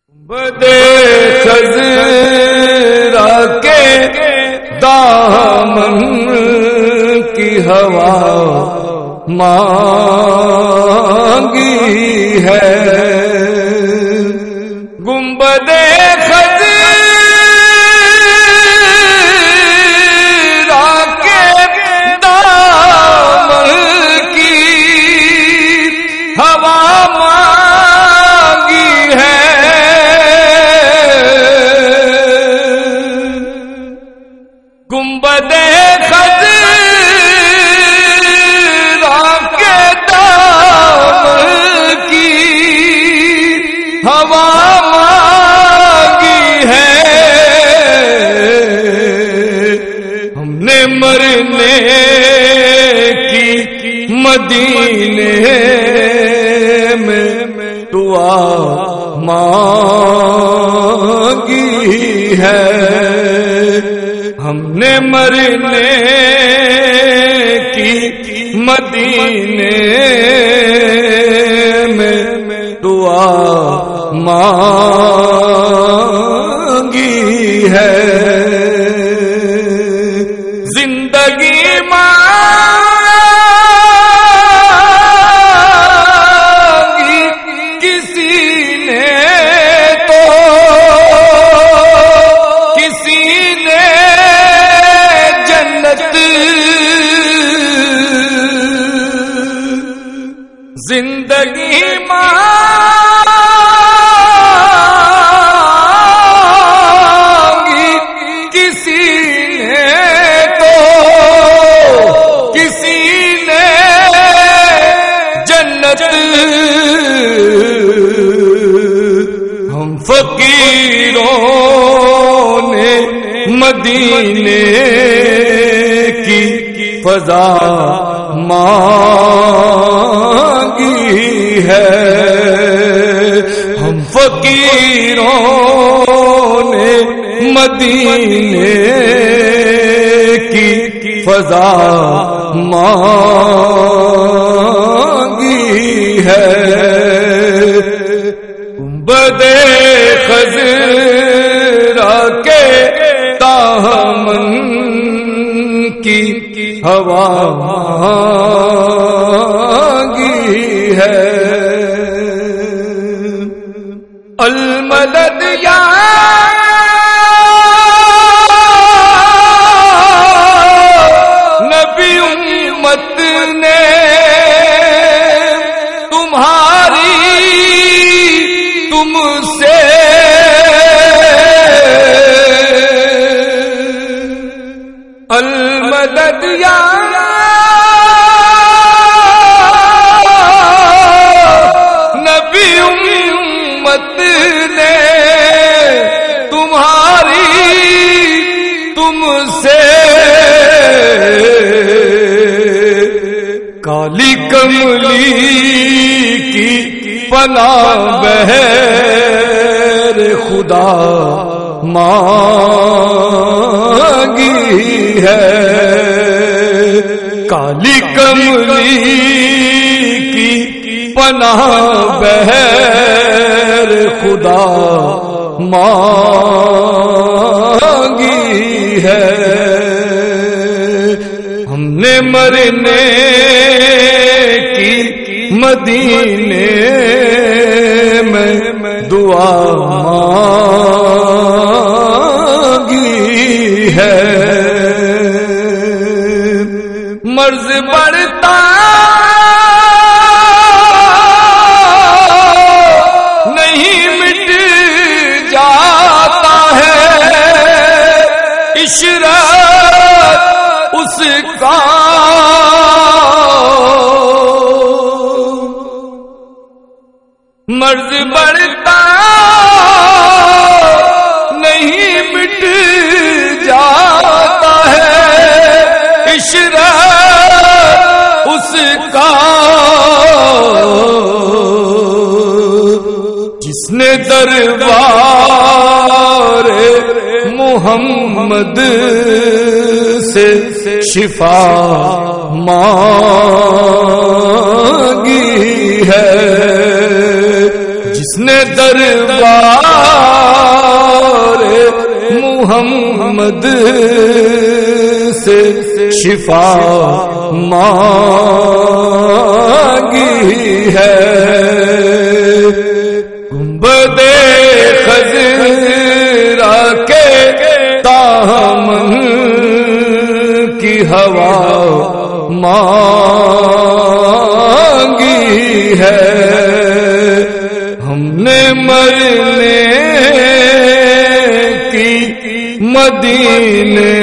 بدے خضرا کے دامن کی ہوا مانگی ہے، گنبدے خضرا کے دامن کی ہوا مانگی ہے، گنبدے خضرا کے دامن کی ہوا مانگی ہے، ہم نے مرنے کی مدینے میں دعا مانگی ہے، ہم نے مرنے کی مدینے میں دعا مانگی ہے، زندگی مانگی کسی نے تو کسی نے جنت، زندگی مانگی کسی نے تو کسی نے جنت، ہم فقیروں نے مدینے کی فضا مانگی ہے، ہم فقیروں نے مدینے کی فضا مانگی ہے، بدے خضرا کے دامن کی ہوا مانگی ہے، المدد یا نبی امت نے تمہاری تم سے المدد یا نبی امت نے تمہاری تم سے کالی کملی کی پناہ بہر خدا مانگی ہے، کالی کملی کی پناہ بہر خدا مانگی ہے، ہم نے مرنے کی مدینے میں دعا مانگی ہے، مرض بڑھتا نہیں مٹ جاتا ہے، عشرت اس کا مرض بڑھتا نہیں مٹ جاتا ہے، عشرت اس کا جس نے دربار محمد سے شفا مانگی ہے، جس نے دربار محمد سے شفا مانگی ہے، گنبد خضرا کے دامن کی ہوا مانگی ہے، ہم نے مرنے کی مدینے